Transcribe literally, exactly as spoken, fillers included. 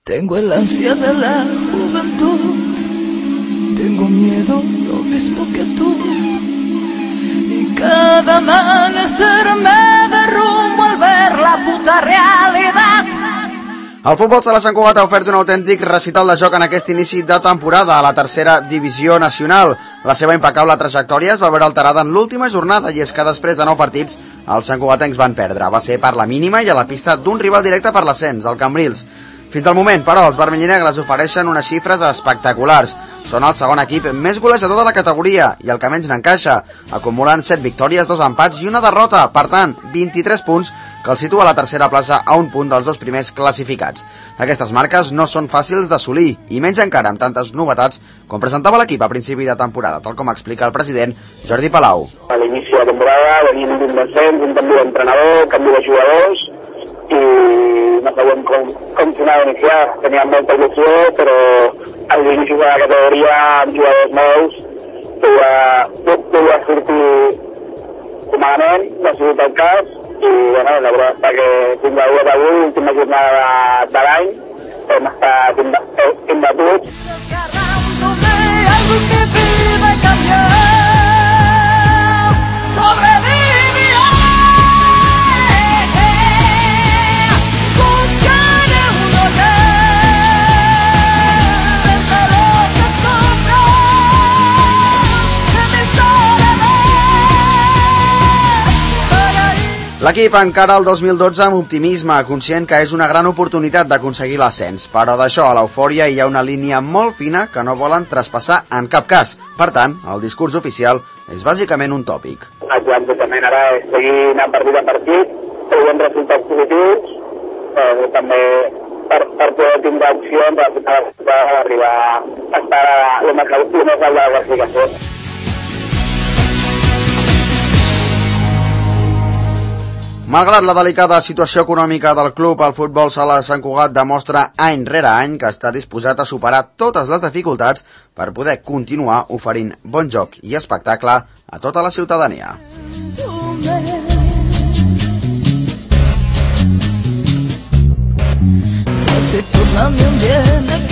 Tengo el ansia de la juventud, tengo miedo lo mismo que tú, y cada amanecer me derrumbo al ver la puta realidad. El futbol sala Sant Cugat ha ofert un autèntic recital de joc en aquest inici de temporada a la tercera divisió nacional. La seva impecable trajectòria es va veure alterada en l'última jornada, i és que després de nou partits els santcugatencs van perdre. Va ser per la mínima i a la pista d'un rival directe per l'ascens, el Cambrils. Fins al moment, però, els vermell i negres ofereixen unes xifres espectaculars. Són el segon equip més golejador de la categoria i el que menys n'encaixa, acumulant set victòries, dos empats i una derrota. Per tant, vint-i-tres punts, que el situa a la tercera plaça a un punt dels dos primers classificats. Aquestes marques no són fàcils d'assolir, i menys encara amb tantes novetats com presentava l'equip a principi de temporada, tal com explica el president Jordi Palau. A l'inici de temporada venim d'un descens, un canvi d'entrenador, canvi de jugadors, i no sabíem com, com s'anava a iniciar. Teníem molta il·lusió, però a l'inici de la categoria amb jugadors nous podia sortir malament, no ha sigut el cas, i bueno, la veritat és que fins a dia d'avui, última jornada de l'any, hem estat imbatuts. L'equip encara el dos mil dotze amb optimisme, conscient que és una gran oportunitat d'aconseguir l'ascens, però d'això a l'eufòria hi ha una línia molt fina que no volen traspassar en cap cas. Per tant, el discurs oficial és bàsicament un tòpic. El plantejament ara és seguir anant partit a partit, traient resultats positius, eh, també per, per poder tindre opcions d'arribar a estar el més alt de la classificació. Malgrat la delicada situació econòmica del club, el futbol sala Sant Cugat demostra any rere any que està disposat a superar totes les dificultats per poder continuar oferint bon joc i espectacle a tota la ciutadania. Se torna mi ambiente